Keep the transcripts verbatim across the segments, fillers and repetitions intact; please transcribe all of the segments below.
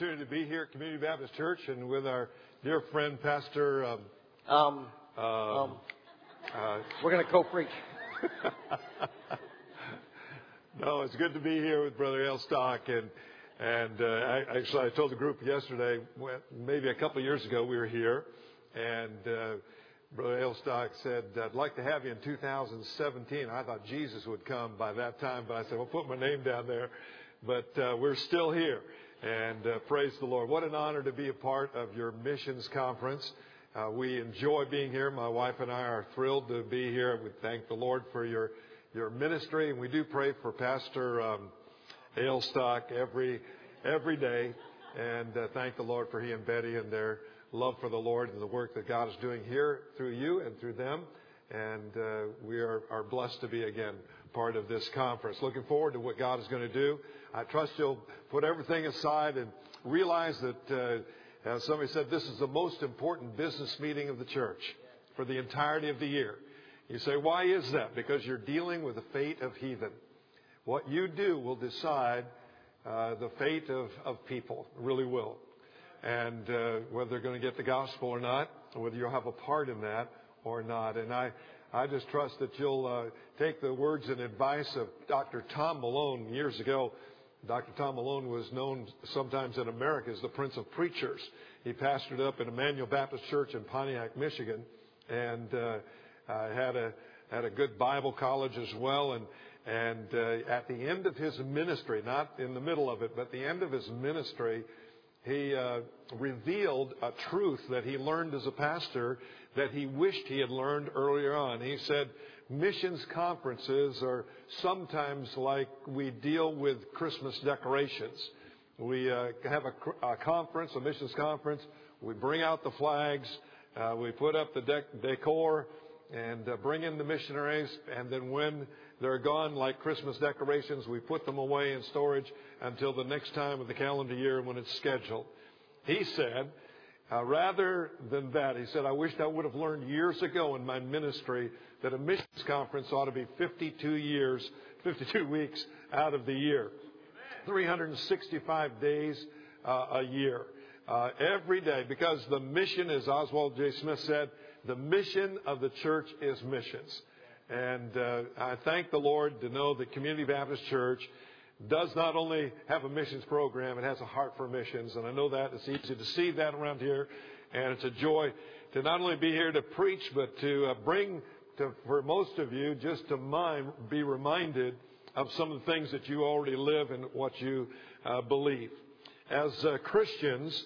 opportunity to be here at Community Baptist Church and with our dear friend, Pastor. Um, um, uh, um, uh, we're going to co-preach. No, it's good to be here with Brother L. Stock. And, and uh, I, actually, I told the group yesterday, maybe a couple of years ago, we were here. And uh, Brother L. Stock said, I'd like to have you in two thousand seventeen. I thought Jesus would come by that time, but I said, well, put my name down there. But uh, we're still here. And uh, praise the Lord. What an honor to be a part of your missions conference. Uh, we enjoy being here. My wife and I are thrilled to be here. We thank the Lord for your your ministry. And we do pray for Pastor um, Ale Stock every, every day. And uh, thank the Lord for he and Betty and their love for the Lord and the work that God is doing here through you and through them. And uh, we are, are blessed to be, again, part of this conference. Looking forward to what God is going to do. I trust you'll put everything aside and realize that, uh, as somebody said, this is the most important business meeting of the church for the entirety of the year. You say, why is that? Because you're dealing with the fate of heathen. What you do will decide uh, the fate of, of people. It really will. And uh, whether they're going to get the gospel or not, or whether you'll have a part in that or not. And I, I just trust that you'll uh, take the words and advice of Doctor Tom Malone years ago. Doctor Tom Malone was known sometimes in America as the Prince of Preachers. He pastored up at Emmanuel Baptist Church in Pontiac, Michigan, and uh, uh, had a had a good Bible college as well. And and uh, at the end of his ministry, not in the middle of it, but the end of his ministry, he uh, revealed a truth that he learned as a pastor that he wished he had learned earlier on. He said, missions conferences are sometimes like we deal with Christmas decorations. We uh, have a, a conference, a missions conference. We bring out the flags. Uh, we put up the dec- decor and uh, bring in the missionaries. And then when they're gone like Christmas decorations, we put them away in storage until the next time of the calendar year when it's scheduled. He said, uh, rather than that, he said, I wished I would have learned years ago in my ministry that a missions conference ought to be fifty-two years, fifty-two weeks out of the year, three hundred sixty-five days uh, a year, uh, every day, because the mission, as Oswald J. Smith said, the mission of the church is missions. And uh, I thank the Lord to know that Community Baptist Church does not only have a missions program, it has a heart for missions. And I know that it's easy to see that around here. And it's a joy to not only be here to preach, but to uh, bring to, for most of you, just to mind, be reminded of some of the things that you already live and what you uh, believe. As uh, Christians,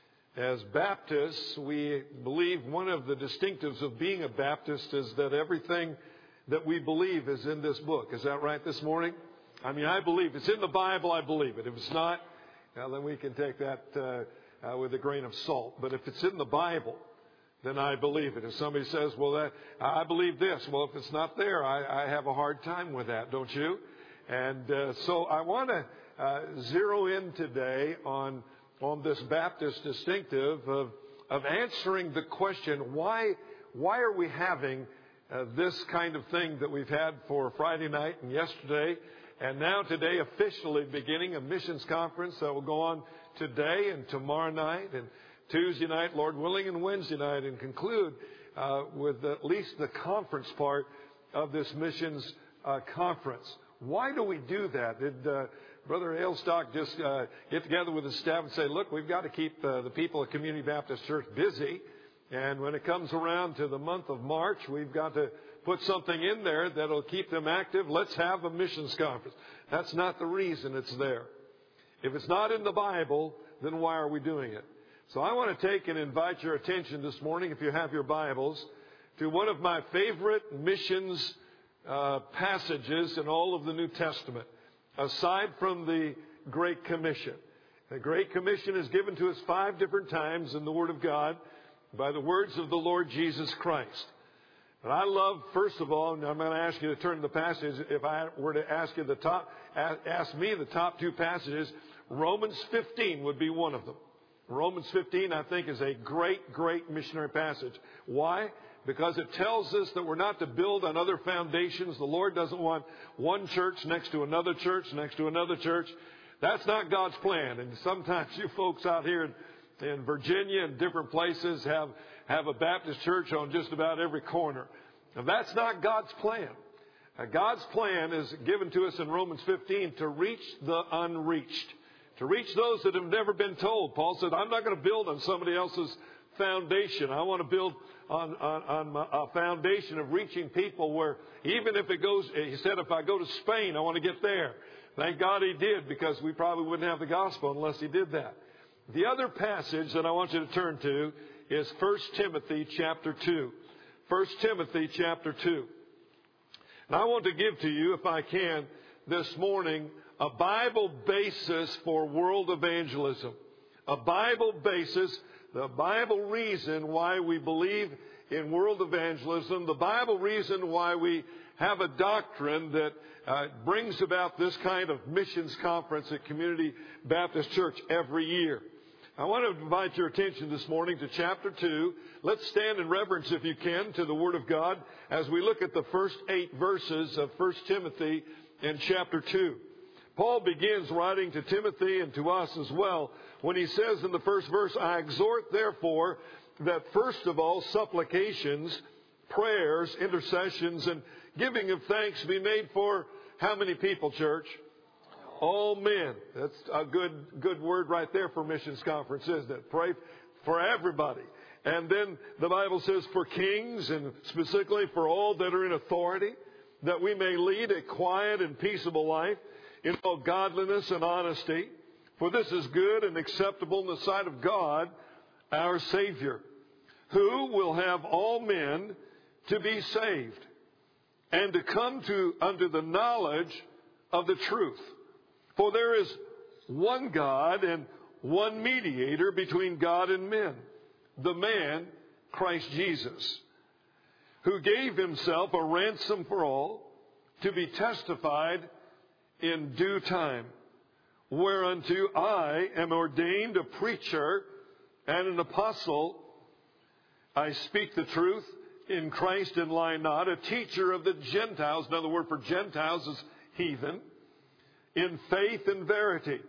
as Baptists, we believe one of the distinctives of being a Baptist is that everything that we believe is in this book. Is that right this morning? I mean, I believe it's in the Bible. I believe it. If it's not, well, then we can take that uh, uh, with a grain of salt. But if it's in the Bible, then I believe it. If somebody says, well, that, I believe this. Well, if it's not there, I, I have a hard time with that, don't you? And uh, so I want to uh, zero in today on on this Baptist distinctive of of answering the question, why why are we having uh, this kind of thing that we've had for Friday night and yesterday, and now today officially beginning a missions conference that will go on today and tomorrow night and Tuesday night, Lord willing, and Wednesday night, and conclude uh, with at least the conference part of this missions uh, conference. Why do we do that? Did uh, Brother Ailstock just uh, get together with his staff and say, look, we've got to keep uh, the people at Community Baptist Church busy, and when it comes around to the month of March, we've got to put something in there that'll keep them active. Let's have a missions conference. That's not the reason it's there. If it's not in the Bible, then why are we doing it? So I want to take and invite your attention this morning, if you have your Bibles, to one of my favorite missions uh, passages in all of the New Testament, aside from the Great Commission. The Great Commission is given to us five different times in the Word of God by the words of the Lord Jesus Christ. And I love, first of all, and I'm going to ask you to turn to the passage. If I were to ask you the top, ask me the top two passages, Romans fifteen would be one of them. Romans fifteen, I think, is a great, great missionary passage. Why? Because it tells us that we're not to build on other foundations. The Lord doesn't want one church next to another church, next to another church. That's not God's plan. And sometimes you folks out here in, in Virginia and different places have, have a Baptist church on just about every corner. Now, that's not God's plan. Uh, God's plan is given to us in Romans fifteen to reach the unreached, to reach those that have never been told. Paul said, I'm not going to build on somebody else's foundation. I want to build on, on, on my, a foundation of reaching people where even if it goes, he said, if I go to Spain, I want to get there. Thank God he did, because we probably wouldn't have the gospel unless he did that. The other passage that I want you to turn to is First Timothy chapter two. First Timothy chapter two. And I want to give to you, if I can, this morning, a Bible basis for world evangelism. A Bible basis, the Bible reason why we believe in world evangelism, the Bible reason why we have a doctrine that uh, brings about this kind of missions conference at Community Baptist Church every year. I want to invite your attention this morning to chapter two. Let's stand in reverence, if you can, to the Word of God as we look at the first eight verses of First Timothy in chapter two. Paul begins writing to Timothy and to us as well when he says in the first verse, I exhort therefore that first of all supplications, prayers, intercessions, and giving of thanks be made for how many people, church? All men. That's a good good word right there for missions conference, isn't it? Pray for everybody. And then the Bible says for kings, and specifically for all that are in authority, that we may lead a quiet and peaceable life in all godliness and honesty. For this is good and acceptable in the sight of God, our Savior, who will have all men to be saved and to come to under the knowledge of the truth. For there is one God and one mediator between God and men, the man, Christ Jesus, who gave himself a ransom for all, to be testified in due time, whereunto I am ordained a preacher and an apostle. I speak the truth in Christ and lie not, a teacher of the Gentiles. Another word for Gentiles is heathen. In faith and verity.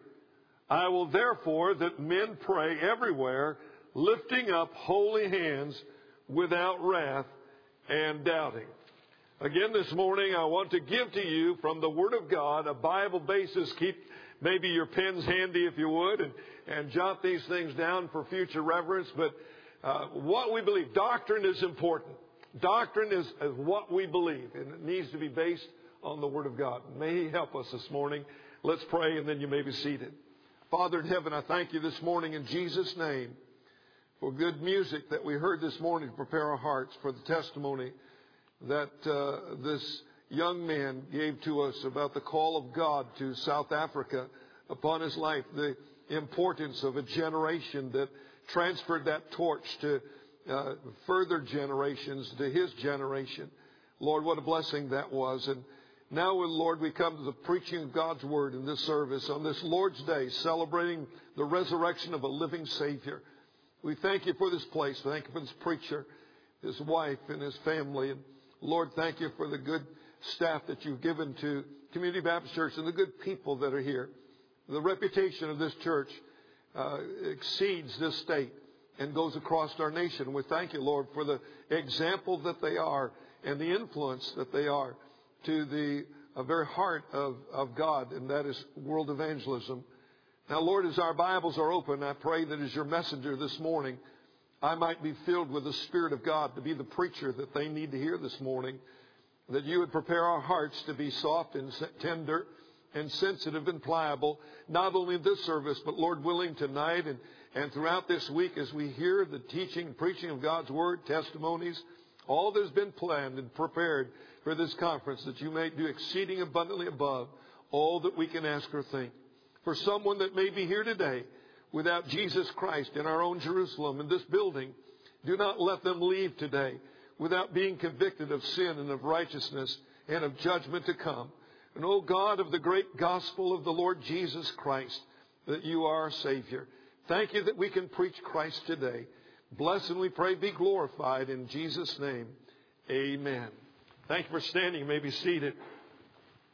I will therefore that men pray everywhere, lifting up holy hands without wrath and doubting. Again this morning I want to give to you from the Word of God a Bible basis. Keep maybe your pens handy if you would, and, and jot these things down for future reference. But uh, what we believe, doctrine is important. Doctrine is, is what we believe, and it needs to be based on the Word of God. May He help us this morning. Let's pray, and then you may be seated. Father in heaven, I thank you this morning in Jesus' name for good music that we heard this morning to prepare our hearts for the testimony that uh, this young man gave to us about the call of God to South Africa upon his life, the importance of a generation that transferred that torch to uh, further generations, to his generation. Lord, what a blessing that was. And now, Lord, we come to the preaching of God's Word in this service on this Lord's Day, celebrating the resurrection of a living Savior. We thank you for this place. Thank you for this preacher, his wife, and his family. And Lord, thank you for the good staff that you've given to Community Baptist Church and the good people that are here. The reputation of this church uh, exceeds this state and goes across our nation. We thank you, Lord, for the example that they are and the influence that they are to the uh, very heart of, of God, and that is world evangelism. Now, Lord, as our Bibles are open, I pray that as your messenger this morning, I might be filled with the Spirit of God to be the preacher that they need to hear this morning, that you would prepare our hearts to be soft and tender and sensitive and pliable, not only in this service, but, Lord willing, tonight and, and throughout this week as we hear the teaching and preaching of God's Word, testimonies, all that has been planned and prepared for this conference, that you may do exceeding abundantly above all that we can ask or think. For someone that may be here today without Jesus Christ in our own Jerusalem, in this building, do not let them leave today without being convicted of sin and of righteousness and of judgment to come. And, O God of the great gospel of the Lord Jesus Christ, that you are our Savior. Thank you that we can preach Christ today. Bless and we pray be glorified in Jesus' name. Amen. Thank you for standing. You may be seated.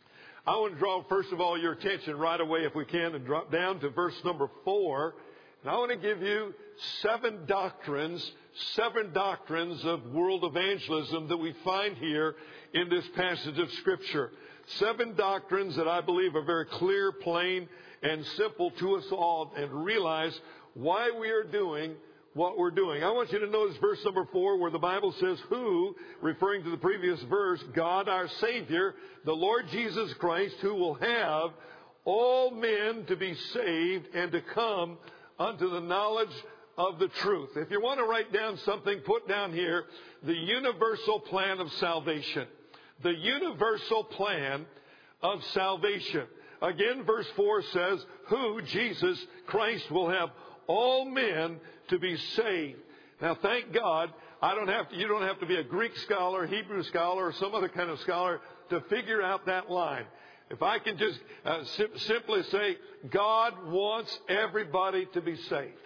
I want to draw, first of all, your attention right away, if we can, and drop down to verse number four. And I want to give you seven doctrines, seven doctrines of world evangelism that we find here in this passage of Scripture. Seven doctrines that I believe are very clear, plain, and simple to us all, and realize why we are doing what we're doing. I want you to notice verse number four, where the Bible says, who, referring to the previous verse, God our Savior, the Lord Jesus Christ, who will have all men to be saved and to come unto the knowledge of the truth. If you want to write down something, put down here the universal plan of salvation. The universal plan of salvation. Again, verse four says, who, Jesus Christ, will have all men to be saved. Now, thank God, I don't have to, you don't have to be a Greek scholar, Hebrew scholar, or some other kind of scholar to figure out that line. If I can just uh, sim- simply say, God wants everybody to be saved.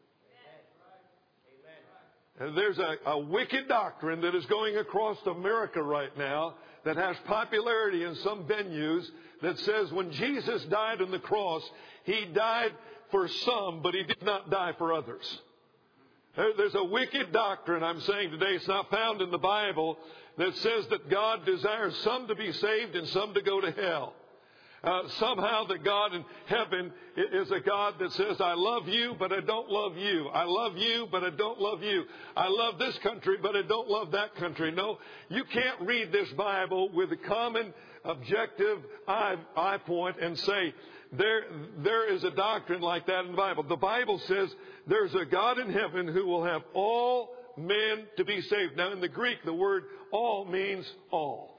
And there's a, a wicked doctrine that is going across America right now that has popularity in some venues that says when Jesus died on the cross, He died for some, but He did not die for others. There's a wicked doctrine, I'm saying today, it's not found in the Bible, that says that God desires some to be saved and some to go to hell. Uh, somehow that God in heaven is a God that says, I love you, but I don't love you. I love you, but I don't love you. I love this country, but I don't love that country. No, you can't read this Bible with a common objective eye, eye point and say, there, there is a doctrine like that in the Bible. The Bible says there's a God in heaven who will have all men to be saved. Now, in the Greek, the word all means all.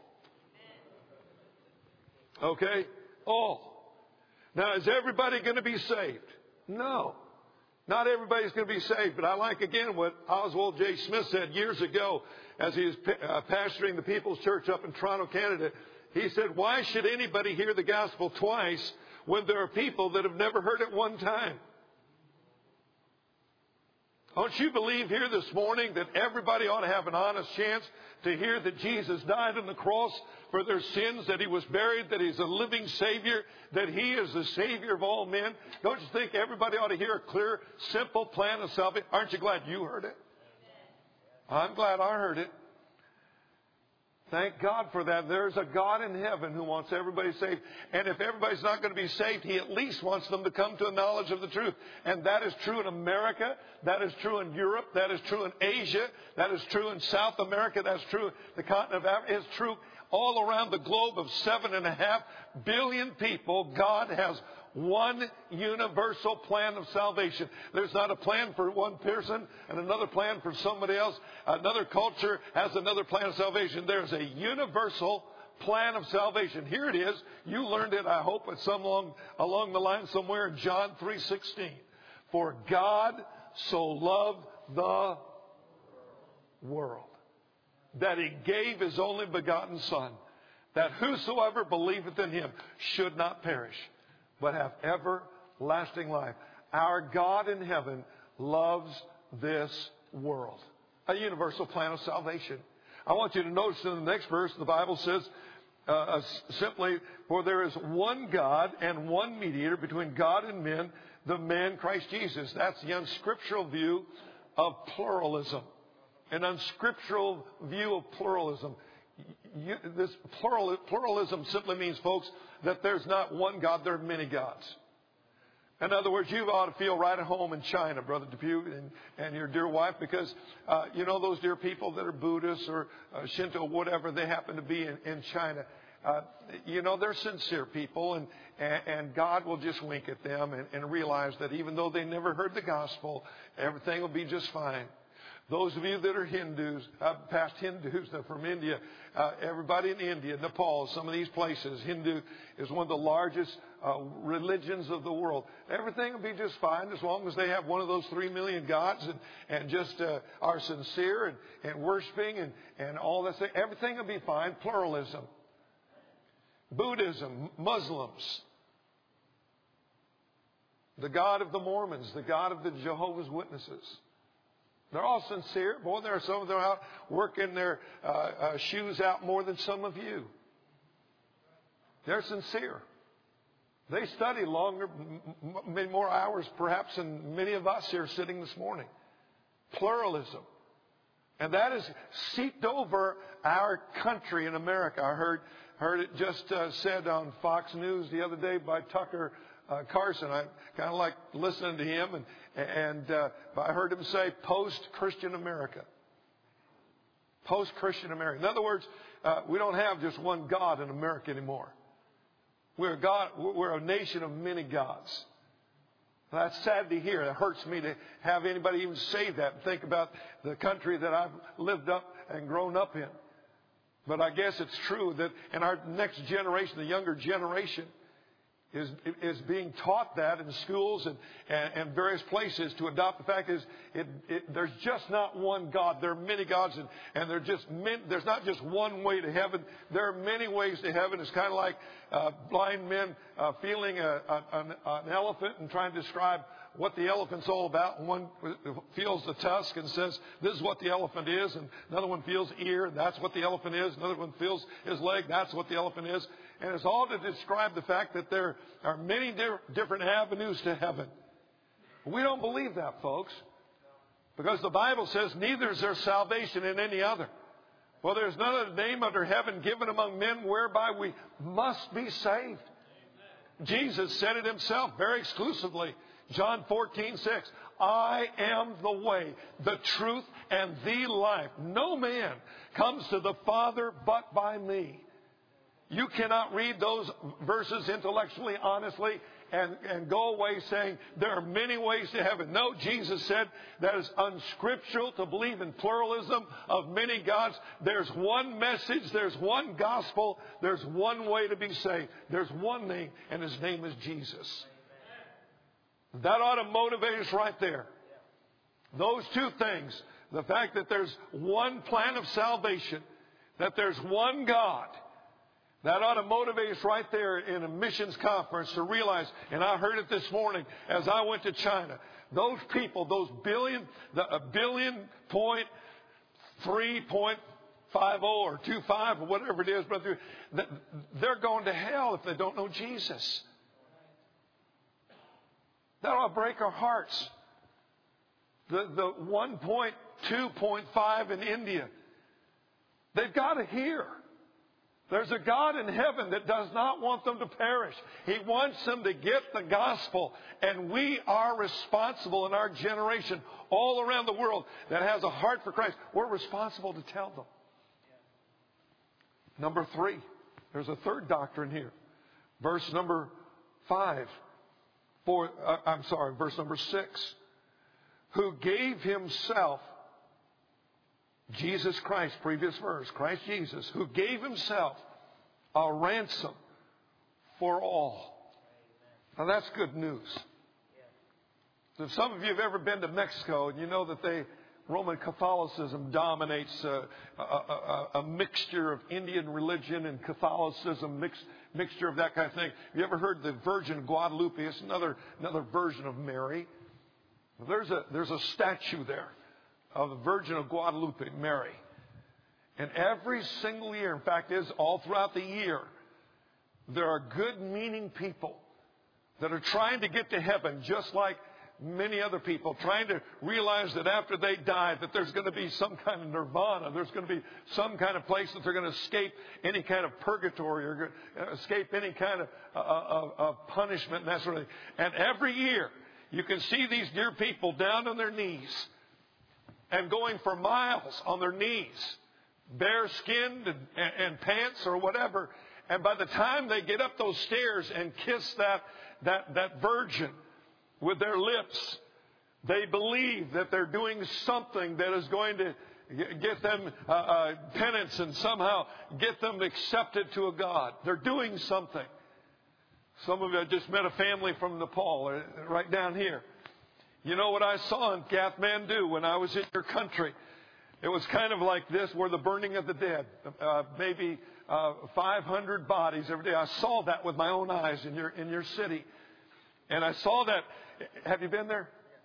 Okay? All. Now, is everybody going to be saved? No. Not everybody's going to be saved. But I like, again, what Oswald J. Smith said years ago as he was uh, pastoring the People's Church up in Toronto, Canada. He said, why should anybody hear the gospel twice when there are people that have never heard it one time? Don't you believe here this morning that everybody ought to have an honest chance to hear that Jesus died on the cross for their sins, that He was buried, that He's a living Savior, that He is the Savior of all men? Don't you think everybody ought to hear a clear, simple plan of salvation? Aren't you glad you heard it? I'm glad I heard it. Thank God for that. There's a God in heaven who wants everybody saved. And if everybody's not going to be saved, He at least wants them to come to a knowledge of the truth. And that is true in America. That is true in Europe. That is true in Asia. That is true in South America. That's true in the continent of Africa. It's true all around the globe of seven and a half billion people. God has one universal plan of salvation. There's not a plan for one person and another plan for somebody else. Another culture has another plan of salvation. There's a universal plan of salvation. Here it is. You learned it, I hope, at some along, along the line somewhere in John three sixteen. For God so loved the world that He gave His only begotten Son, that whosoever believeth in Him should not perish, but have everlasting life. Our God in heaven loves this world. A universal plan of salvation. I want you to notice in the next verse, the Bible says uh, simply, for there is one God and one mediator between God and men, the man Christ Jesus. That's the unscriptural view of pluralism. An unscriptural view of pluralism. You, this plural, pluralism simply means, folks, that there's not one God, there are many gods. In other words, you ought to feel right at home in China, Brother Depew, and, and your dear wife, because, uh, you know, those dear people that are Buddhists or uh, Shinto, whatever they happen to be in, in China, uh, you know, they're sincere people, and, and, and God will just wink at them and, and realize that even though they never heard the gospel, everything will be just fine. Those of you that are Hindus, uh, past Hindus that are from India, uh, everybody in India, Nepal, some of these places, Hindu is one of the largest uh, religions of the world. Everything will be just fine as long as they have one of those three million gods and, and just uh, are sincere and, and worshiping and, and all that thing. Everything will be fine. Pluralism. Buddhism, Muslims, the God of the Mormons, the God of the Jehovah's Witnesses. They're all sincere. Boy, there are some of them out working their uh, uh, shoes out more than some of you. They're sincere. They study longer, many more hours perhaps than many of us here sitting this morning. Pluralism. And that has seeped over our country in America. I heard heard it just uh, said on Fox News the other day by Tucker uh, Carlson. I kind of like listening to him, and and uh, I heard him say post-Christian America. Post-Christian America. In other words, uh, we don't have just one God in America anymore. We're a God. We're a nation of many gods. That's sad to hear. It hurts me to have anybody even say that and think about the country that I've lived up and grown up in. But I guess it's true that in our next generation, the younger generation, is is being taught that in schools and, and, and various places to adopt the fact is it, it, there's just not one God. There are many gods, and, and there just many, there's not just one way to heaven. There are many ways to heaven. It's kind of like uh, blind men uh, feeling a, a, an, an elephant and trying to describe what the elephant's all about. And one feels the tusk and says, this is what the elephant is. And another one feels ear, and that's what the elephant is. Another one feels his leg, that's what the elephant is. And it's all to describe the fact that there are many di- different avenues to heaven. We don't believe that, folks. Because the Bible says, neither is there salvation in any other. For there is none other name under heaven given among men whereby we must be saved. Jesus said it himself very exclusively. John fourteen six. I am the way, the truth, and the life. No man comes to the Father but by me. You cannot read those verses intellectually, honestly, and, and go away saying there are many ways to heaven. No, Jesus said that is unscriptural to believe in pluralism of many gods. There's one message, there's one gospel, there's one way to be saved. There's one name, and his name is Jesus. That ought to motivate us right there. Those two things, the fact that there's one plan of salvation, that there's one God, that ought to motivate us right there in a missions conference to realize, and I heard it this morning as I went to China, those people, those billion, the, a billion point three point five oh or two five or whatever it is, brother, they're going to hell if they don't know Jesus. That ought to break our hearts. The, the one point two point five in India, they've got to hear. There's a God in heaven that does not want them to perish. He wants them to get the gospel. And we are responsible in our generation all around the world that has a heart for Christ. We're responsible to tell them. Number three, there's a third doctrine here. Verse number five. For, uh, I'm sorry, verse number six. Who gave himself, Jesus Christ, previous verse, Christ Jesus, who gave himself a ransom for all. Now that's good news. If some of you have ever been to Mexico, and you know that they Roman Catholicism dominates a, a, a, a mixture of Indian religion and Catholicism, mix, mixture of that kind of thing. Have you ever heard the Virgin Guadalupe? It's another another version of Mary. There's a there's a statue there of the Virgin of Guadalupe, Mary. And every single year, in fact, is all throughout the year, there are good meaning people that are trying to get to heaven just like many other people, trying to realize that after they die that there's going to be some kind of nirvana, there's going to be some kind of place that they're going to escape any kind of purgatory or escape any kind of, uh, of, of punishment and that sort of thing. And every year you can see these dear people down on their knees and going for miles on their knees, bare skinned and, and, and pants or whatever. And by the time they get up those stairs and kiss that that that virgin with their lips, they believe that they're doing something that is going to get them uh, uh, penance and somehow get them accepted to a God. They're doing something. Some of you, I just met a family from Nepal, uh, right down here. You know what I saw in Kathmandu when I was in your country? It was kind of like this, where the burning of the dead, uh, maybe uh, five hundred bodies every day. I saw that with my own eyes in your in your city. And I saw that. Have you been there?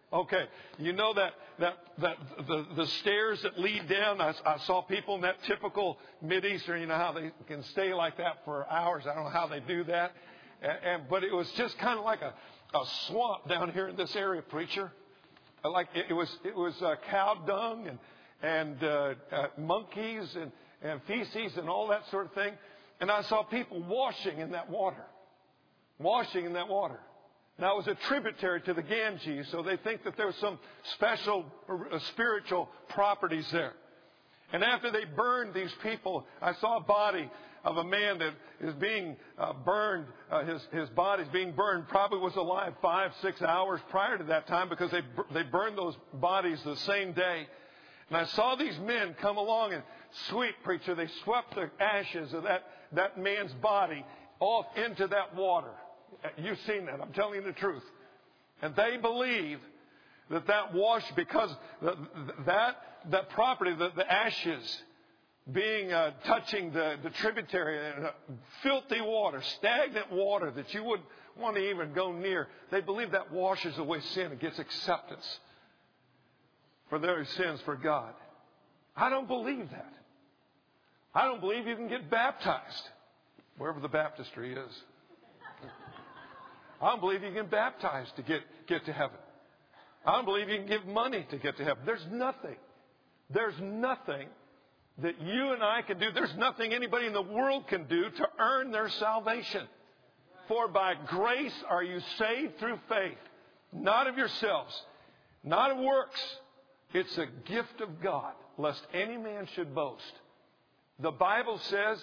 Okay, you know that that that the the stairs that lead down. I, I saw people in that typical Mideastern. You know how they can stay like that for hours. I don't know how they do that. And, and but it was just kind of like a, a swamp down here in this area, preacher. Like it, it was it was uh, cow dung and and uh, uh, monkeys and and feces and all that sort of thing. And I saw people washing in that water, washing in that water. Now, it was a tributary to the Ganges, so they think that there was some special uh, spiritual properties there. And after they burned these people, I saw a body of a man that is being uh, burned. Uh, his his body is being burned. Probably was alive five, six hours prior to that time because they they burned those bodies the same day. And I saw these men come along and sweep, preacher. They swept the ashes of that that man's body off into that water. You've seen that. I'm telling you the truth. And they believe that that wash, because that that property, the, the ashes being uh, touching the, the tributary, uh, filthy water, stagnant water that you wouldn't want to even go near. They believe that washes away sin and gets acceptance for their sins for God. I don't believe that. I don't believe you can get baptized wherever the baptistry is. I don't believe you can get baptized to get, get to heaven. I don't believe you can give money to get to heaven. There's nothing. There's nothing that you and I can do. There's nothing anybody in the world can do to earn their salvation. For by grace are you saved through faith, not of yourselves, not of works. It's a gift of God, lest any man should boast. The Bible says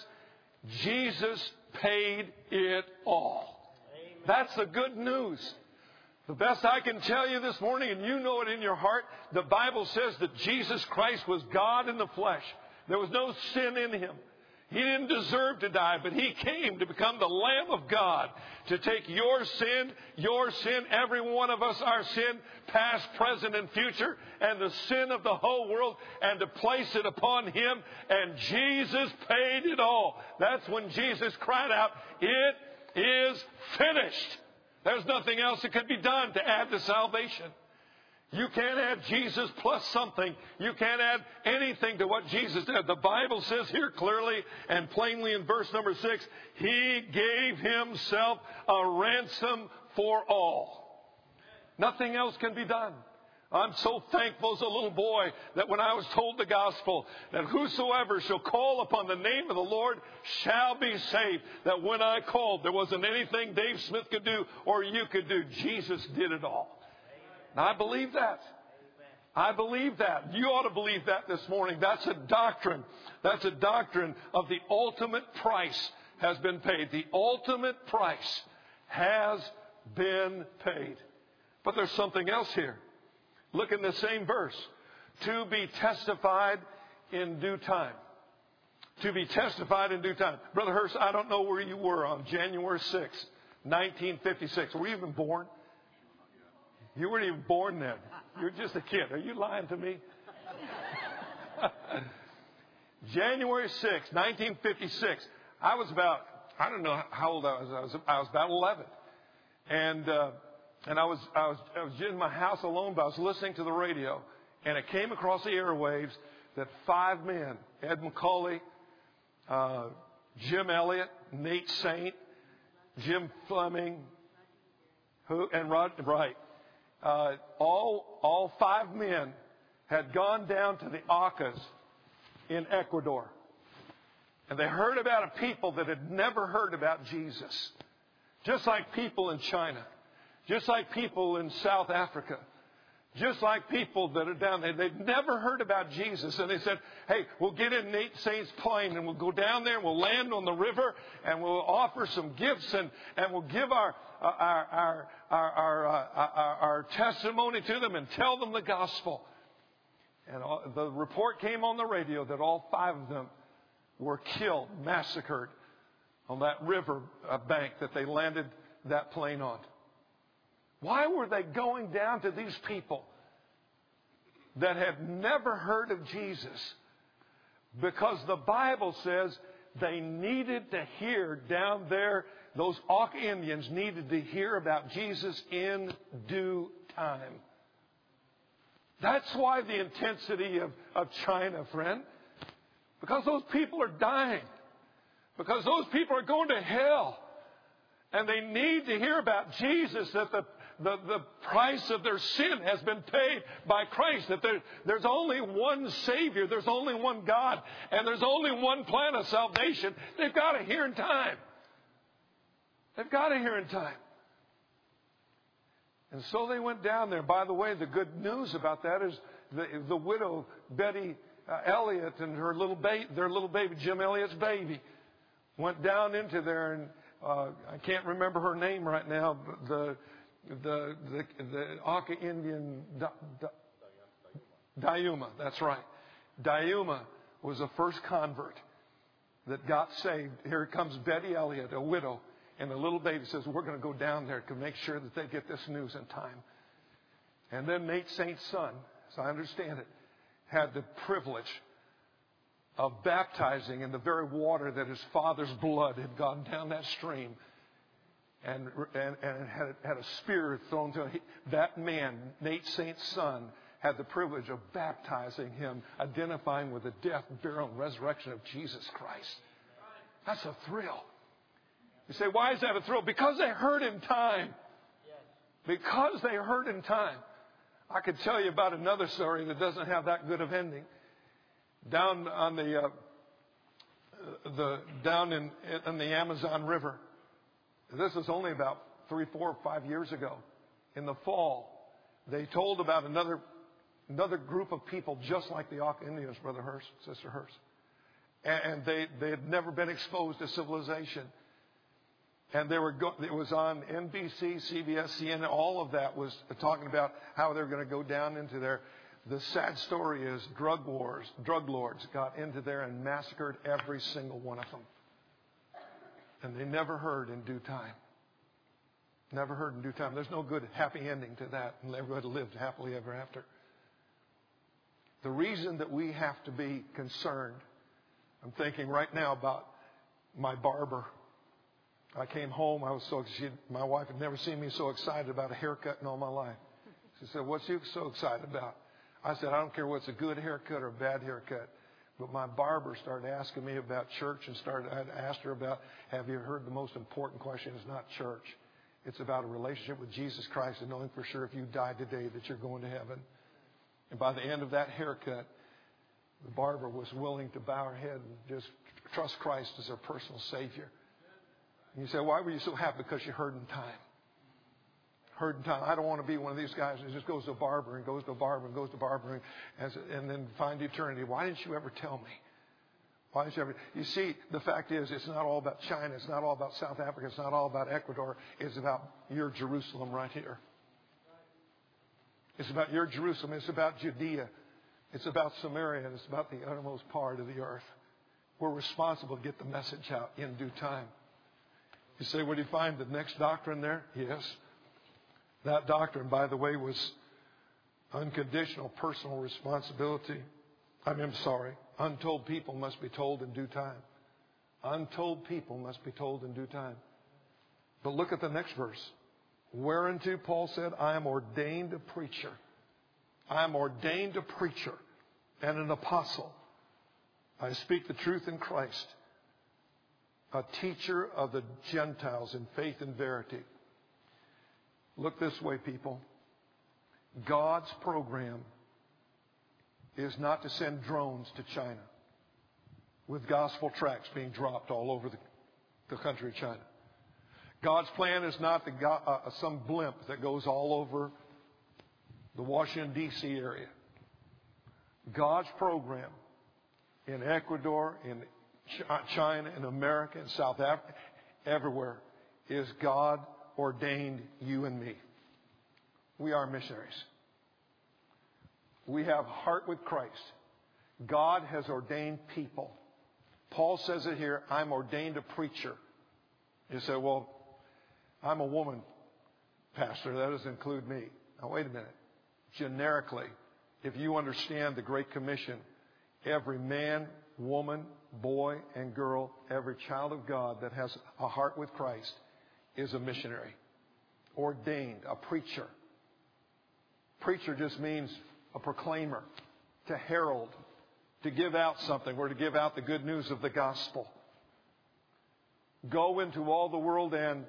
Jesus paid it all. That's the good news. The best I can tell you this morning, and you know it in your heart, the Bible says that Jesus Christ was God in the flesh. There was no sin in him. He didn't deserve to die, but he came to become the Lamb of God to take your sin, your sin, every one of us, our sin, past, present, and future, and the sin of the whole world, and to place it upon him. And Jesus paid it all. That's when Jesus cried out, "It is finished." There's nothing else that could be done to add to salvation. You can't add Jesus plus something. You can't add anything to what Jesus did. The Bible says here clearly and plainly in verse number six, he gave himself a ransom for all. Nothing else can be done. I'm so thankful as a little boy that when I was told the gospel that whosoever shall call upon the name of the Lord shall be saved, that when I called there wasn't anything Dave Smith could do or you could do. Jesus did it all. And I believe that. I believe that. You ought to believe that this morning. That's a doctrine. That's a doctrine of the ultimate price has been paid. The ultimate price has been paid. But there's something else here. Look in the same verse. To be testified in due time. To be testified in due time. Brother Hurst, I don't know where you were on January sixth, nineteen fifty-six. Were you even born? You weren't even born then. You were just a kid. Are you lying to me? January sixth, nineteen fifty-six. I was about, I don't know how old I was. I was, I was about eleven. And... Uh, And I was, I was, I was in my house alone, but I was listening to the radio, and it came across the airwaves that five men, Ed McCauley, uh, Jim Elliott, Nate Saint, Jim Fleming, who, and Rod, right, uh, all, all five men had gone down to the Aucas in Ecuador. And they heard about a people that had never heard about Jesus. Just like people in China. Just like people in South Africa. Just like people that are down there. They've never heard about Jesus. And they said, hey, we'll get in Nate Saint's plane and we'll go down there and we'll land on the river and we'll offer some gifts and, and we'll give our, uh, our, our, our, our, uh, our, our testimony to them and tell them the gospel. And all, the report came on the radio that all five of them were killed, massacred on that river uh, bank that they landed that plane on. Why were they going down to these people that had never heard of Jesus? Because the Bible says they needed to hear down there, those Auca Indians needed to hear about Jesus in due time. That's why the intensity of, of China, friend. Because those people are dying. Because those people are going to hell. And they need to hear about Jesus, that the, the, the price of their sin has been paid by Christ. That there, there's only one Savior. There's only one God. And there's only one plan of salvation. They've got to hear in time. They've got to hear in time. And so they went down there. By the way, the good news about that is the, the widow, Betty uh, Elliott, and her little ba- their little baby, Jim Elliott's baby, went down into there. And uh, I can't remember her name right now, but the the the, the Auca Indian, da, da, Dayuma, that's right. Dayuma was the first convert that got saved. Here comes Betty Elliott, a widow. And the little baby says, we're going to go down there to make sure that they get this news in time. And then Nate Saint's son, as I understand it, had the privilege of baptizing in the very water that his father's blood had gone down that stream. And, and, and had, had a spear thrown to him. That man, Nate Saint's son, had the privilege of baptizing him, identifying with the death, burial, and resurrection of Jesus Christ. That's a thrill. You say, why is that a thrill? Because they heard in time. Because they heard in time. I could tell you about another story that doesn't have that good of ending. Down on the uh, the down in in the Amazon River. This is only about three, four, or five years ago. In the fall, they told about another another group of people just like the Auca Indians, Brother Hurst, Sister Hurst, and, and they they had never been exposed to civilization. And they were go- it was on N B C, C B S, C N N, all of that was talking about how they were going to go down into there. The sad story is drug wars, drug lords got into there and massacred every single one of them. And they never heard in due time. Never heard in due time. There's no good happy ending to that. And everybody lived happily ever after. The reason that we have to be concerned, I'm thinking right now about my barber. I came home. I was so she, my wife had never seen me so excited about a haircut in all my life. She said, "What's you so excited about?" I said, "I don't care what's a good haircut or a bad haircut." But my barber started asking me about church and started. I asked her about, "Have you heard the most important question? Is not church. It's about a relationship with Jesus Christ and knowing for sure if you die today that you're going to heaven." And by the end of that haircut, the barber was willing to bow her head and just trust Christ as her personal Savior. And you say, why were you so happy? Because you heard in time. Heard in time. I don't want to be one of these guys who just goes to a barber and goes to a barber and goes to a barber and, and then find eternity. Why didn't you ever tell me? Why didn't you ever? You see, the fact is, it's not all about China. It's not all about South Africa. It's not all about Ecuador. It's about your Jerusalem right here. It's about your Jerusalem. It's about Judea. It's about Samaria. And it's about the uttermost part of the earth. We're responsible to get the message out in due time. You say, where do you find the next doctrine there? Yes. That doctrine, by the way, was unconditional personal responsibility. I mean, I'm sorry. Untold people must be told in due time. Untold people must be told in due time. But look at the next verse. Whereunto Paul said, I am ordained a preacher. I am ordained a preacher and an apostle. I speak the truth in Christ. A teacher of the Gentiles in faith and verity. Look this way, people. God's program is not to send drones to China with gospel tracts being dropped all over the, the country of China. God's plan is not the, uh, some blimp that goes all over the Washington, D C area. God's program in Ecuador, in China, in America, in South Africa, everywhere, is God ordained you and me. We are missionaries. We have heart with Christ. God has ordained people. Paul says it here, I'm ordained a preacher. You say, well, I'm a woman, Pastor. That doesn't include me. Now, wait a minute. Generically, if you understand the Great Commission, every man, woman, boy, and girl, every child of God that has a heart with Christ is a missionary. Ordained, a preacher. Preacher just means a proclaimer, to herald, to give out something. We're to give out the good news of the gospel. Go into all the world and,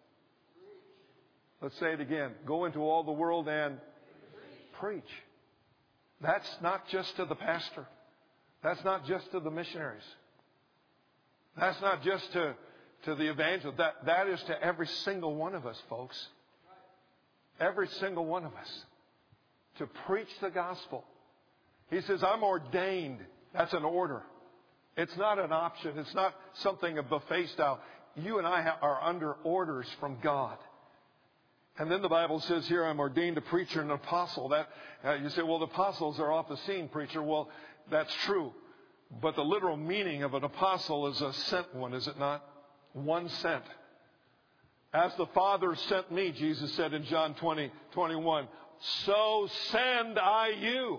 let's say it again, go into all the world and preach. That's not just to the pastor. That's not just to the missionaries. That's not just to, to the evangelist. That, that is to every single one of us, folks. Every single one of us. To preach the gospel. He says, I'm ordained. That's an order. It's not an option. It's not something a buffet style. You and I are under orders from God. And then the Bible says here, I'm ordained a preacher and an apostle. That uh, you say, well, the apostles are off the scene, preacher. Well, that's true. But the literal meaning of an apostle is a sent one, is it not? One sent. As the Father sent me, Jesus said in John twenty, twenty-one, so send I you.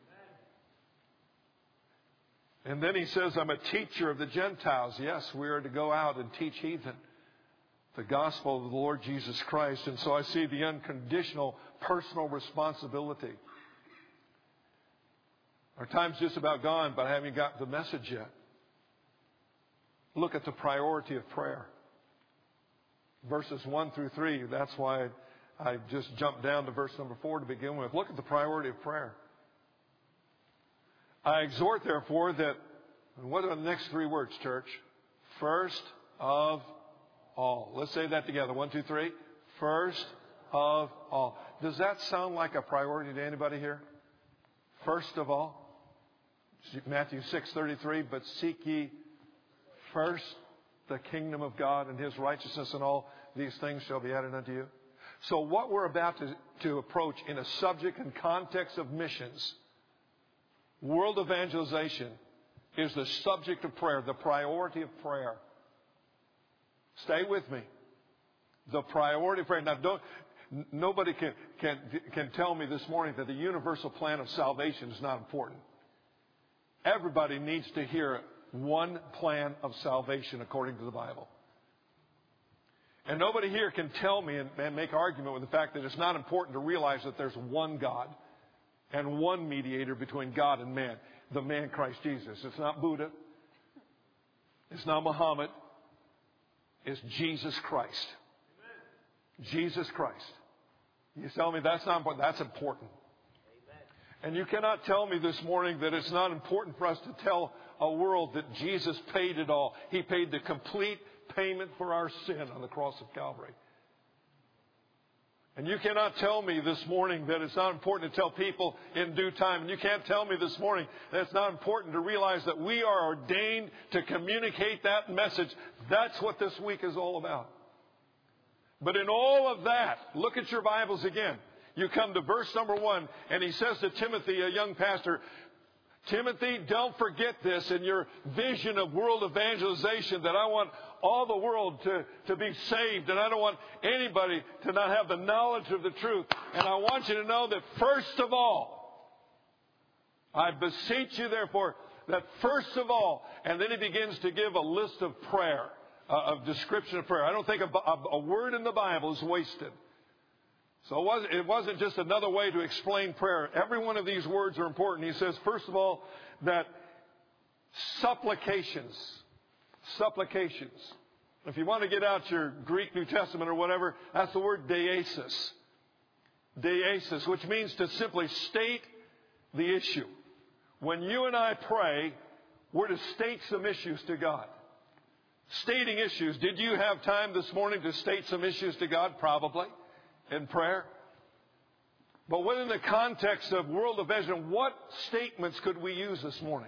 And then he says, I'm a teacher of the Gentiles. Yes, we are to go out and teach heathen the gospel of the Lord Jesus Christ. And so I see the unconditional personal responsibility. Our time's just about gone, but I haven't got the message yet. Look at the priority of prayer. Verses one through three. That's why I just jumped down to verse number four to begin with. Look at the priority of prayer. I exhort, therefore, that, what are the next three words, church? First of all. Let's say that together. One, two, three. First of all. Does that sound like a priority to anybody here? First of all. Matthew six thirty-three, but seek ye first the kingdom of God and His righteousness, and all these things shall be added unto you. So what we're about to, to approach in a subject and context of missions, world evangelization, is the subject of prayer, the priority of prayer. Stay with me. The priority of prayer. Now, don't, nobody can, can, can tell me this morning that the universal plan of salvation is not important. Everybody needs to hear one plan of salvation according to the Bible. And nobody here can tell me and, and make argument with the fact that it's not important to realize that there's one God and one mediator between God and man, the man Christ Jesus. It's not Buddha. It's not Muhammad. It's Jesus Christ. Amen. Jesus Christ. You tell me that's not important. That's important. Amen. And you cannot tell me this morning that it's not important for us to tell a world that Jesus paid it all. He paid the complete payment for our sin on the cross of Calvary. And you cannot tell me this morning that it's not important to tell people in due time. And you can't tell me this morning that it's not important to realize that we are ordained to communicate that message. That's what this week is all about. But in all of that, look at your Bibles again. You come to verse number one, and he says to Timothy, a young pastor, Timothy, don't forget this in your vision of world evangelization, that I want all the world to, to be saved, and I don't want anybody to not have the knowledge of the truth. And I want you to know that first of all, I beseech you therefore, that first of all, and then he begins to give a list of prayer, uh, of description of prayer. I don't think a, a, a word in the Bible is wasted. So it wasn't, it wasn't just another way to explain prayer. Every one of these words are important. He says, first of all, that supplications, supplications. If you want to get out your Greek New Testament or whatever, that's the word deesis. Deesis, which means to simply state the issue. When you and I pray, we're to state some issues to God. Stating issues. Did you have time this morning to state some issues to God? Probably. In prayer. But within the context of world evangelism, what statements could we use this morning?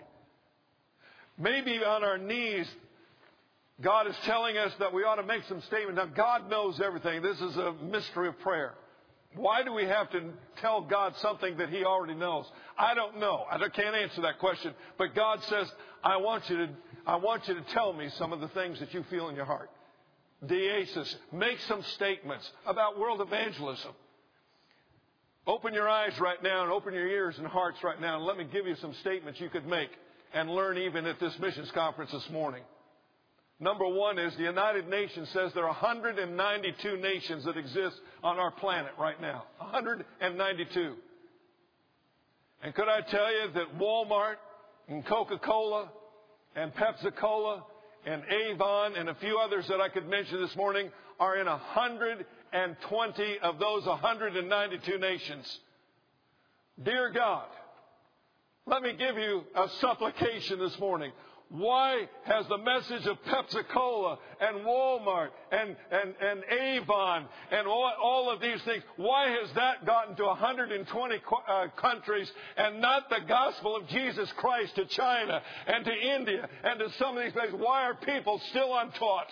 Maybe on our knees, God is telling us that we ought to make some statements. Now, God knows everything. This is a mystery of prayer. Why do we have to tell God something that He already knows? I don't know. I can't answer that question. But God says, I want you to, I want you to tell me some of the things that you feel in your heart. Deesis. Make some statements about world evangelism. Open your eyes right now and open your ears and hearts right now, and let me give you some statements you could make and learn even at this missions conference this morning. Number one is the United Nations says there are one hundred ninety-two nations that exist on our planet right now. one hundred ninety-two. And could I tell you that Walmart and Coca-Cola and Pepsi-Cola and Avon and a few others that I could mention this morning are in one hundred twenty of those one hundred ninety-two nations. Dear God, let me give you a supplication this morning. Why has the message of Pepsi-Cola and Walmart and, and, and Avon and all, all of these things, why has that gotten to one hundred twenty uh, countries and not the gospel of Jesus Christ to China and to India and to some of these places? Why are people still untaught?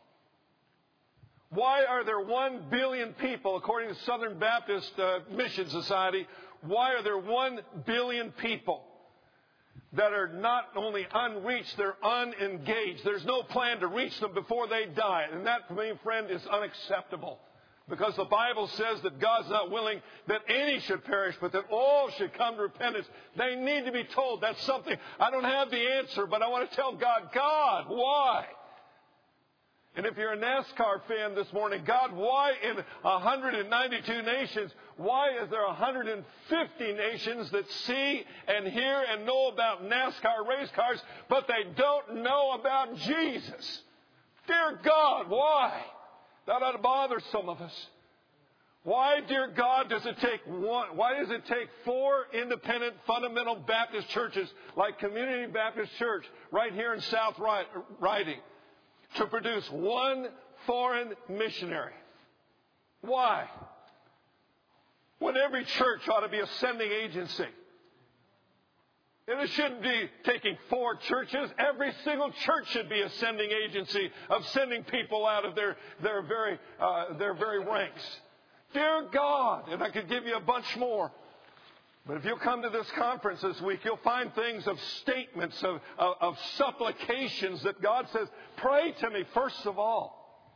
Why are there one billion people, according to Southern Baptist uh, Mission Society, why are there one billion people that are not only unreached, they're unengaged? There's no plan to reach them before they die. And that, to me, friend, is unacceptable. Because the Bible says that God's not willing that any should perish, but that all should come to repentance. They need to be told. That's something, I don't have the answer, but I want to tell God, God, why? And if you're a NASCAR fan this morning, God, why in one hundred ninety-two nations, why is there one hundred fifty nations that see and hear and know about NASCAR race cars, but they don't know about Jesus? Dear God, why? That ought to bother some of us. Why, dear God, does it take one, why does it take four independent fundamental Baptist churches like Community Baptist Church right here in South Riding to produce one foreign missionary? Why? When every church ought to be a sending agency. And it shouldn't be taking four churches. Every single church should be a sending agency of sending people out of their, their, very, uh, their very ranks. Dear God, and I could give you a bunch more. But if you'll come to this conference this week, you'll find things of statements, of, of, of supplications that God says, pray to me first of all.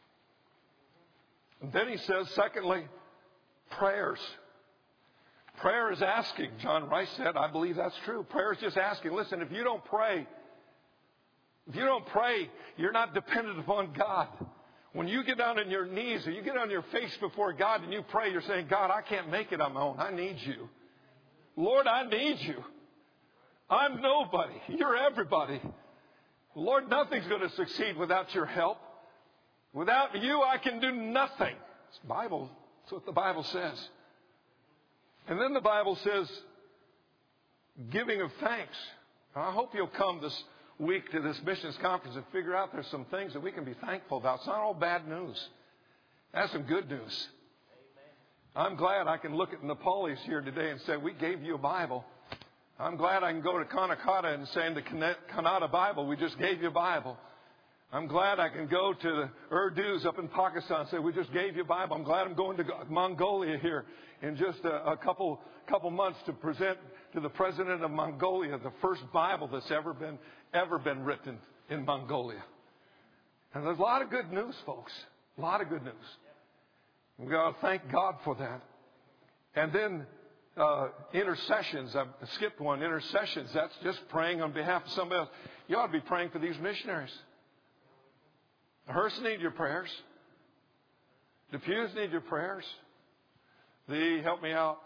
And then he says, secondly, prayers. Prayer is asking. John Rice said, I believe that's true. Prayer is just asking. Listen, if you don't pray, if you don't pray, you're not dependent upon God. When you get down on your knees or you get on your face before God and you pray, you're saying, God, I can't make it on my own. I need you. Lord, I need you. I'm nobody. You're everybody. Lord, nothing's going to succeed without your help. Without you, I can do nothing. It's the Bible. That's what the Bible says. And then the Bible says, giving of thanks. I hope you'll come this week to this missions conference and figure out there's some things that we can be thankful about. It's not all bad news. That's some good news. I'm glad I can look at Nepalese here today and say, we gave you a Bible. I'm glad I can go to Kanakata and say in the Kannada Bible, we just gave you a Bible. I'm glad I can go to the Urdus up in Pakistan and say, we just gave you a Bible. I'm glad I'm going to Mongolia here in just a, a couple couple months to present to the president of Mongolia the first Bible that's ever been ever been written in Mongolia. And there's a lot of good news, folks. A lot of good news. We've got to thank God for that. And then uh, intercessions. I skipped one. Intercessions. That's just praying on behalf of somebody else. You ought to be praying for these missionaries. The Hearst need your prayers. The Pews need your prayers. The, help me out.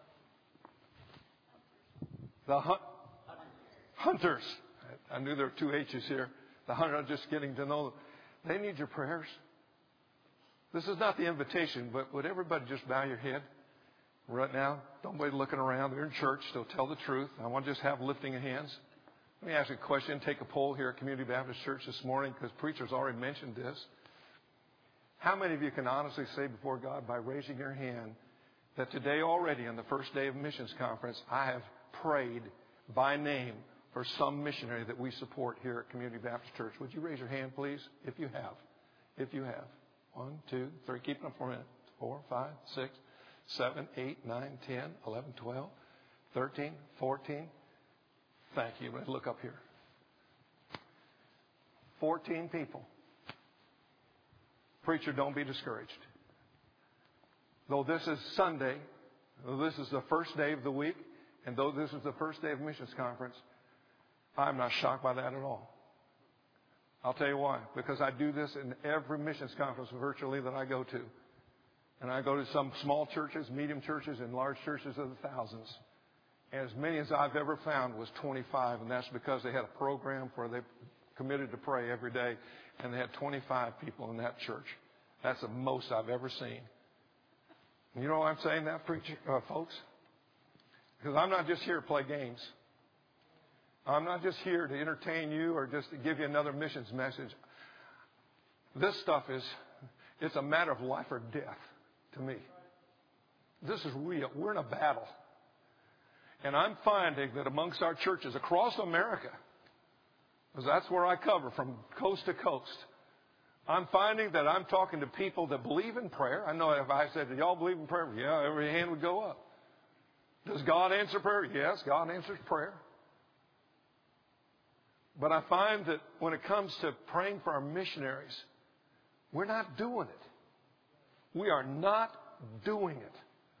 The hun- Hunters. I knew there were two H's here. The Hunters, I'm just getting to know them. They need your prayers. This is not the invitation, but would everybody just bow your head right now? Don't wait looking around. They're in church, so tell the truth. I want to just have lifting of hands. Let me ask you a question. Take a poll here at Community Baptist Church this morning, because preachers already mentioned this. How many of you can honestly say before God by raising your hand that today already on the first day of missions conference, I have prayed by name for some missionary that we support here at Community Baptist Church? Would you raise your hand, please, if you have? If you have. One, two, three. Keep them for a minute. Four, five, six, seven, eight, nine, ten, eleven, twelve, thirteen, fourteen. Thank you. Let's look up here. fourteen people. Preacher, don't be discouraged. Though this is Sunday, though this is the first day of the week, and though this is the first day of missions conference, I'm not shocked by that at all. I'll tell you why. Because I do this in every missions conference virtually that I go to. And I go to some small churches, medium churches, and large churches of the thousands. as many as I've ever found was twenty-five, and that's because they had a program where they committed to pray every day, and they had twenty-five people in that church. That's the most I've ever seen. You know why I'm saying that, preacher, uh, folks? Because I'm not just here to play games. I'm not just here to entertain you or just to give you another missions message. This stuff is, it's a matter of life or death to me. This is real. We're in a battle. And I'm finding that amongst our churches across America, because that's where I cover from coast to coast, I'm finding that I'm talking to people that believe in prayer. I know if I said, do y'all believe in prayer? Yeah, every hand would go up. Does God answer prayer? Yes, God answers prayer. But I find that when it comes to praying for our missionaries, we're not doing it. We are not doing it.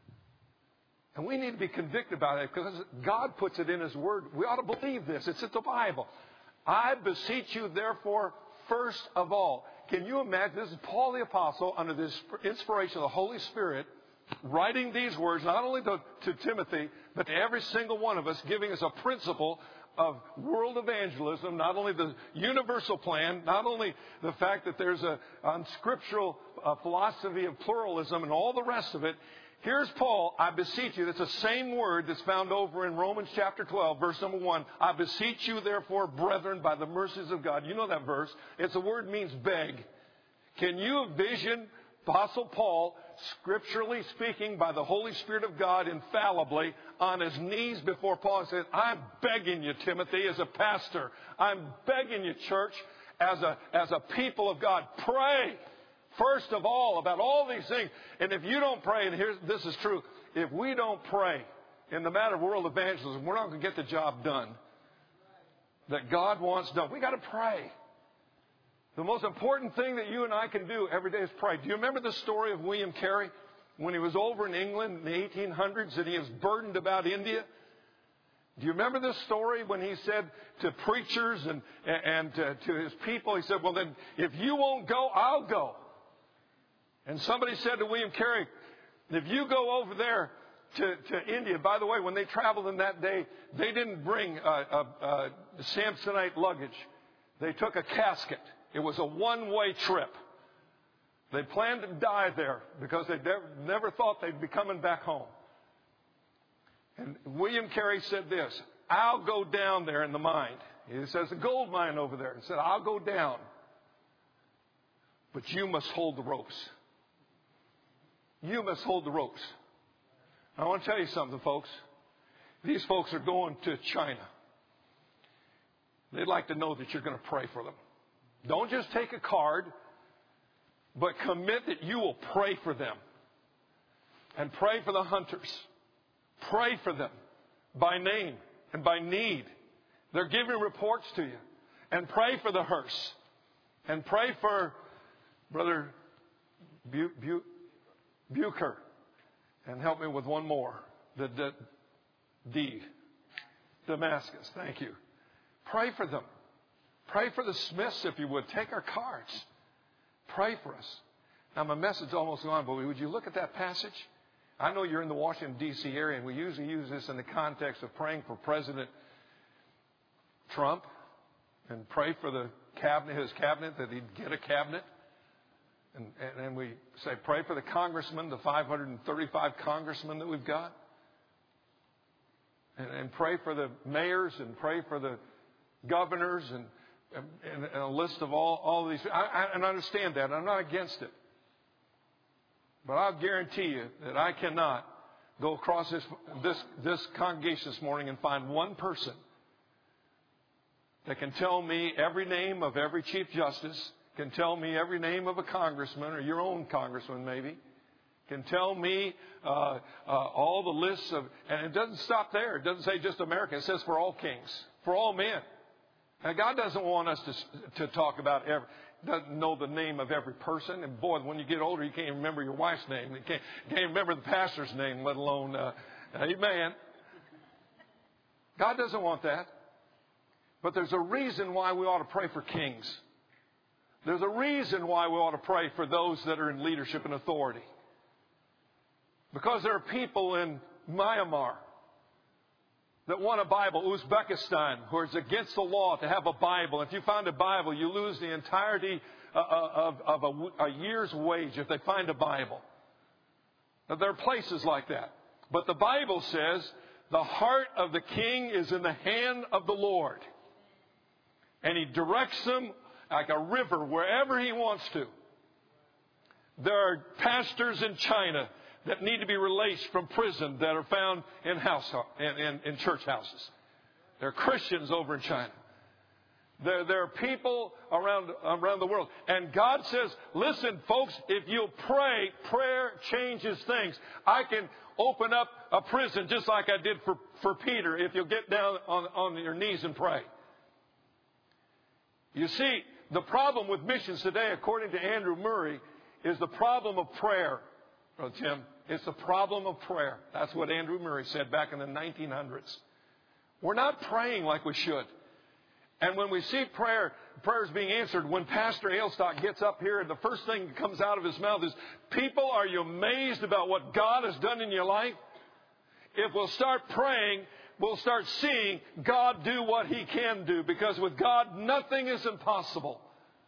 And we need to be convicted about it because God puts it in His Word. We ought to believe this. It's in the Bible. I beseech you, therefore, first of all. Can you imagine? This is Paul the Apostle under the inspiration of the Holy Spirit writing these words not only to, to Timothy, but to every single one of us, giving us a principle of world evangelism, not only the universal plan, not only the fact that there's a unscriptural uh, philosophy of pluralism and all the rest of it. Here's Paul, I beseech you. That's the same word that's found over in Romans chapter twelve, verse number one. I beseech you, therefore, brethren, by the mercies of God. You know that verse. It's a word means beg. Can you envision Apostle Paul, scripturally speaking, by the Holy Spirit of God, infallibly, on his knees before Paul and said, I'm begging you, Timothy, as a pastor. I'm begging you, church, as a, as a people of God. Pray, first of all, about all these things. And if you don't pray, and here's, this is true, if we don't pray in the matter of world evangelism, we're not going to get the job done that God wants done. We got to pray. The most important thing that you and I can do every day is pray. Do you remember the story of William Carey when he was over in England in the eighteen hundreds and he was burdened about India? Do you remember this story when he said to preachers and, and uh, to his people, he said, well, then if you won't go, I'll go. And somebody said to William Carey, if you go over there to, to India, by the way, when they traveled in that day, they didn't bring uh, uh, uh, Samsonite luggage. They took a casket. It was a one-way trip. They planned to die there because they never, never thought they'd be coming back home. And William Carey said this, I'll go down there in the mine. He says, a gold mine over there. He said, I'll go down. But you must hold the ropes. You must hold the ropes. I want to tell you something, folks. These folks are going to China. They'd like to know that you're going to pray for them. Don't just take a card, but commit that you will pray for them. And pray for the hunters. Pray for them by name and by need. They're giving reports to you. And pray for the hearse. And pray for Brother Bu- Bu- Bucher. And help me with one more. The, the D. Damascus. Thank you. Pray for them. Pray for the Smiths, if you would. Take our cards. Pray for us. Now, my message is almost gone, but would you look at that passage? I know you're in the Washington, D C area, and we usually use this in the context of praying for President Trump and pray for the cabinet, his cabinet, that he'd get a cabinet. And, and, and we say, pray for the congressmen, the five hundred thirty-five congressmen that we've got. And, and pray for the mayors and pray for the governors and And, and a list of all, all of these. I, I, and I understand that. I'm not against it. But I'll guarantee you that I cannot go across this, this, this congregation this morning and find one person that can tell me every name of every Chief Justice, can tell me every name of a congressman or your own congressman maybe, can tell me uh, uh, all the lists of, and it doesn't stop there. It doesn't say just America. It says for all kings, for all men. Now, God doesn't want us to, to talk about every, doesn't know the name of every person. And boy, when you get older, you can't even remember your wife's name. You can't, you can't remember the pastor's name, let alone, uh, amen. God doesn't want that. But there's a reason why we ought to pray for kings. There's a reason why we ought to pray for those that are in leadership and authority. Because there are people in Myanmar that want a Bible. Uzbekistan, where it's against the law to have a Bible. If you find a Bible, you lose the entirety of, of a, a year's wage if they find a Bible. Now, there are places like that. But the Bible says the heart of the king is in the hand of the Lord. And He directs them like a river wherever He wants to. There are pastors in China that need to be released from prison that are found in house in, in, in church houses. There are Christians over in China. There, there are people around around the world. And God says, listen, folks, if you'll pray, prayer changes things. I can open up a prison just like I did for, for Peter if you'll get down on, on your knees and pray. You see, the problem with missions today, according to Andrew Murray, is the problem of prayer. Brother Tim, it's the problem of prayer. That's what Andrew Murray said back in the nineteen hundreds. We're not praying like we should. And when we see prayer, prayers being answered, when Pastor Ailstock gets up here and the first thing that comes out of his mouth is, people, are you amazed about what God has done in your life? If we'll start praying, we'll start seeing God do what He can do. Because with God, nothing is impossible.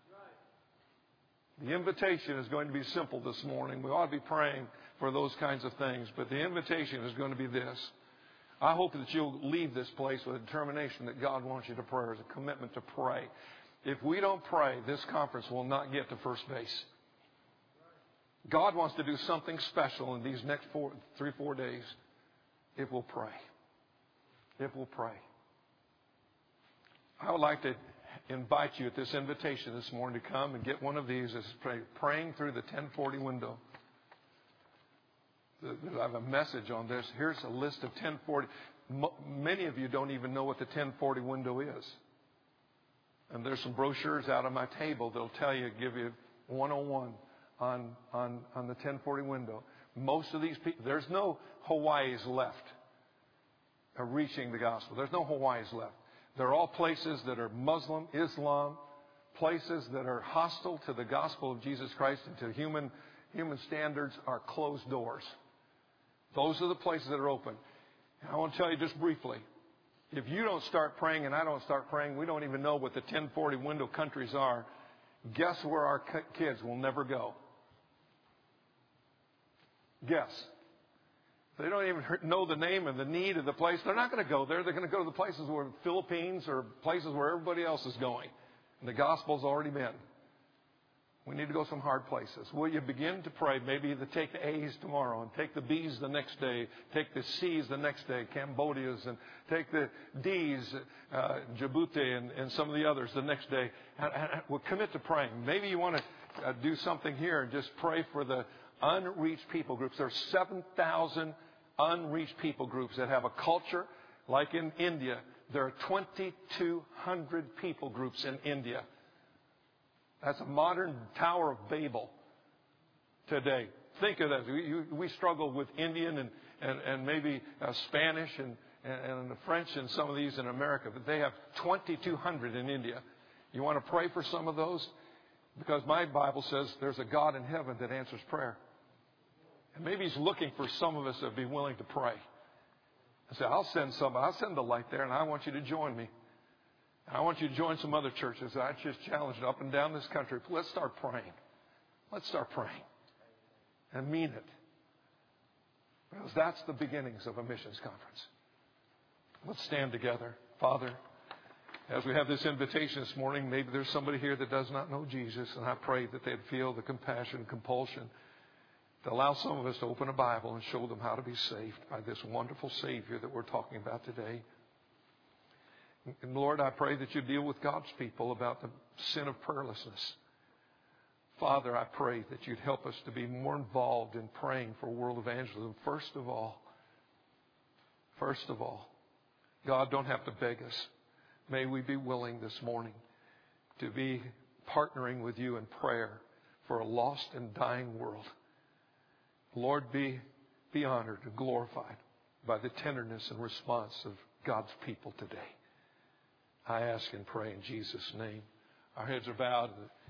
The invitation is going to be simple this morning. We ought to be praying for those kinds of things. But the invitation is going to be this. I hope that you'll leave this place with a determination that God wants you to pray, as a commitment to pray. If we don't pray, this conference will not get to first base. God wants to do something special in these next four, three, four days if we'll pray. If we'll pray. I would like to invite you at this invitation this morning to come and get one of these. It's pray, praying through the ten forty window. I have a message on this. Here's a list of ten forty. Many of you don't even know what the ten forty window is. And there's some brochures out on my table that'll tell you, give you one oh one on, on, on the ten forty window. Most of these people, there's no Hawaii's left reaching the gospel. There's no Hawaii's left. They're all places that are Muslim, Islam, places that are hostile to the gospel of Jesus Christ and to human, human standards, are closed doors. Those are the places that are open. And I want to tell you just briefly, if you don't start praying and I don't start praying, we don't even know what the ten forty window countries are. Guess where our kids will never go? Guess. They don't even know the name and the need of the place. They're not going to go there. They're going to go to the places where the Philippines or places where everybody else is going. And the gospel's already been. We need to go some hard places. Will you begin to pray? Maybe to take the A's tomorrow and take the B's the next day, take the C's the next day, Cambodia's, and take the D's, uh, Djibouti, and, and some of the others the next day. And, and we'll commit to praying. Maybe you want to uh, do something here and just pray for the unreached people groups. There are seven thousand unreached people groups that have a culture like in India. There are twenty-two hundred people groups in India. That's a modern Tower of Babel today. Think of that. We, we struggle with Indian and, and, and maybe uh, Spanish and, and, and French and some of these in America. But they have twenty-two hundred in India. You want to pray for some of those? Because my Bible says there's a God in heaven that answers prayer. And maybe He's looking for some of us that would be willing to pray. I say, I'll send somebody. I'll send the light there, and I want you to join me. I want you to join some other churches. I just challenged up and down this country. Let's start praying. Let's start praying. And mean it. Because that's the beginnings of a missions conference. Let's stand together. Father, as we have this invitation this morning, maybe there's somebody here that does not know Jesus, and I pray that they'd feel the compassion, compulsion to allow some of us to open a Bible and show them how to be saved by this wonderful Savior that we're talking about today. And Lord, I pray that you deal with God's people about the sin of prayerlessness. Father, I pray that you'd help us to be more involved in praying for world evangelism. First of all, first of all, God, don't have to beg us. May we be willing this morning to be partnering with you in prayer for a lost and dying world. Lord, be, be honored and glorified by the tenderness and response of God's people today. I ask and pray in Jesus' name. Our heads are bowed.